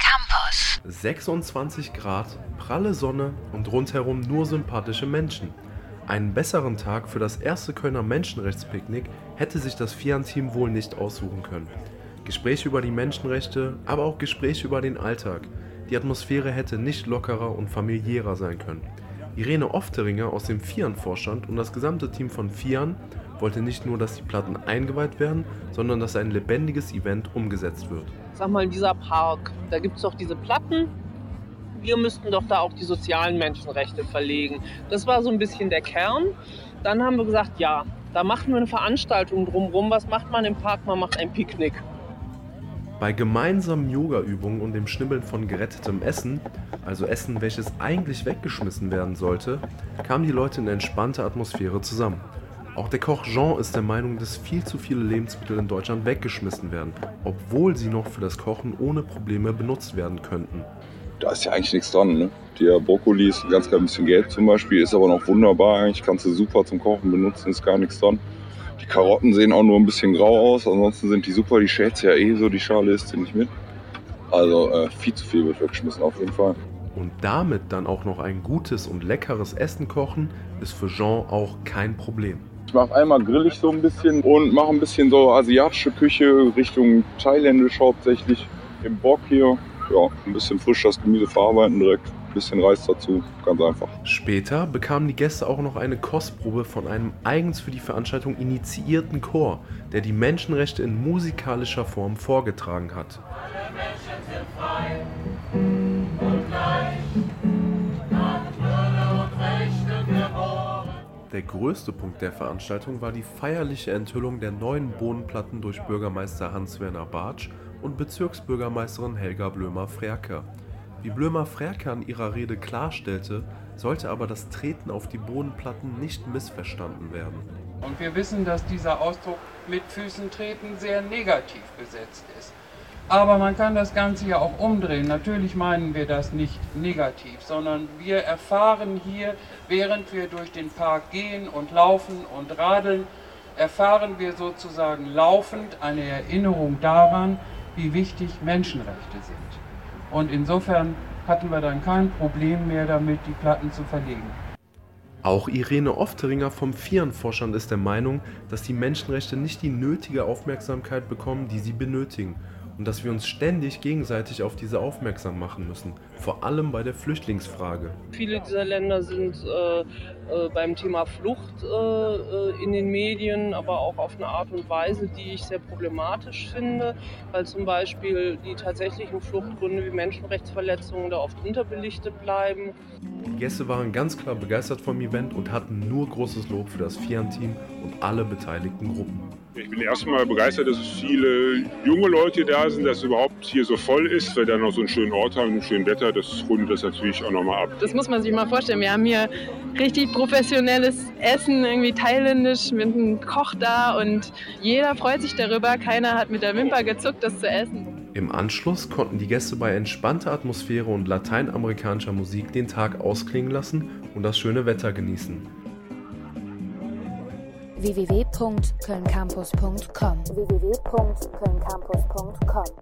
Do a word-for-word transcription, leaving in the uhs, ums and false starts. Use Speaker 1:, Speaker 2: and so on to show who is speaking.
Speaker 1: Campus.
Speaker 2: sechsundzwanzig Grad, pralle Sonne und rundherum nur sympathische Menschen. Einen besseren Tag für das erste Kölner Menschenrechtspicknick hätte sich das Fian-Team wohl nicht aussuchen können. Gespräche über die Menschenrechte, aber auch Gespräche über den Alltag. Die Atmosphäre hätte nicht lockerer und familiärer sein können. Irene Ofteringer aus dem Fian-Vorstand und das gesamte Team von Fian wollte nicht nur, dass die Platten eingeweiht werden, sondern dass ein lebendiges Event umgesetzt wird.
Speaker 3: Sag mal, dieser Park, da gibt es doch diese Platten. Wir müssten doch da auch die sozialen Menschenrechte verlegen. Das war so ein bisschen der Kern. Dann haben wir gesagt, ja, da machen wir eine Veranstaltung drumherum. Was macht man im Park? Man macht ein Picknick.
Speaker 2: Bei gemeinsamen Yoga-Übungen und dem Schnibbeln von gerettetem Essen, also Essen, welches eigentlich weggeschmissen werden sollte, kamen die Leute in entspannter Atmosphäre zusammen. Auch der Koch Jean ist der Meinung, dass viel zu viele Lebensmittel in Deutschland weggeschmissen werden, obwohl sie noch für das Kochen ohne Probleme benutzt werden könnten.
Speaker 4: Da ist ja eigentlich nichts dran, ne? Der Brokkoli ist ein ganz klein bisschen gelb zum Beispiel, ist aber noch wunderbar eigentlich, kannst du super zum Kochen benutzen, ist gar nichts dran. Die Karotten sehen auch nur ein bisschen grau aus, ansonsten sind die super, die schälst ja eh so, die Schale isst sie nicht mit. Also äh, viel zu viel wird weggeschmissen auf jeden Fall.
Speaker 2: Und damit dann auch noch ein gutes und leckeres Essen kochen, ist für Jean auch kein Problem.
Speaker 4: Ich mache einmal grillig so ein bisschen und mache ein bisschen so asiatische Küche, Richtung thailändisch hauptsächlich im Bock hier. Ja, ein bisschen frisch das Gemüse verarbeiten direkt, ein bisschen Reis dazu, ganz einfach.
Speaker 2: Später bekamen die Gäste auch noch eine Kostprobe von einem eigens für die Veranstaltung initiierten Chor, der die Menschenrechte in musikalischer Form vorgetragen hat.
Speaker 5: Alle Menschen sind frei und gleich, nach Würde und Rechte geboren.
Speaker 2: Der größte Punkt der Veranstaltung war die feierliche Enthüllung der neuen Bohnenplatten durch Bürgermeister Hans-Werner Bartsch und Bezirksbürgermeisterin Helga Blömer-Frerker. Wie Blömer-Frerker in ihrer Rede klarstellte, sollte aber das Treten auf die Bodenplatten nicht missverstanden werden.
Speaker 6: Und wir wissen, dass dieser Ausdruck mit Füßen treten sehr negativ besetzt ist. Aber man kann das Ganze ja auch umdrehen. Natürlich meinen wir das nicht negativ, sondern wir erfahren hier, während wir durch den Park gehen und laufen und radeln, erfahren wir sozusagen laufend eine Erinnerung daran, wie wichtig Menschenrechte sind. Und insofern hatten wir dann kein Problem mehr damit, die Platten zu verlegen.
Speaker 2: Auch Irene Ofteringer vom Fian-Vorstand ist der Meinung, dass die Menschenrechte nicht die nötige Aufmerksamkeit bekommen, die sie benötigen. Und dass wir uns ständig gegenseitig auf diese aufmerksam machen müssen, vor allem bei der Flüchtlingsfrage.
Speaker 3: Viele dieser Länder sind äh, äh, beim Thema Flucht äh, in den Medien, aber auch auf eine Art und Weise, die ich sehr problematisch finde, weil zum Beispiel die tatsächlichen Fluchtgründe wie Menschenrechtsverletzungen da oft unterbelichtet bleiben.
Speaker 2: Die Gäste waren ganz klar begeistert vom Event und hatten nur großes Lob für das Fian-Team und alle beteiligten Gruppen.
Speaker 7: Ich bin erstmal begeistert, dass es viele junge Leute da sind, dass es überhaupt hier so voll ist, weil wir dann noch so einen schönen Ort haben, ein schönes Wetter, das rundet das natürlich auch nochmal ab.
Speaker 8: Das muss man sich mal vorstellen. Wir haben hier richtig professionelles Essen, irgendwie thailändisch mit einem Koch da und jeder freut sich darüber. Keiner hat mit der Wimper gezuckt, das zu essen.
Speaker 2: Im Anschluss konnten die Gäste bei entspannter Atmosphäre und lateinamerikanischer Musik den Tag ausklingen lassen und das schöne Wetter genießen.
Speaker 1: w w w punkt köln campus punkt com w w w punkt köln campus punkt com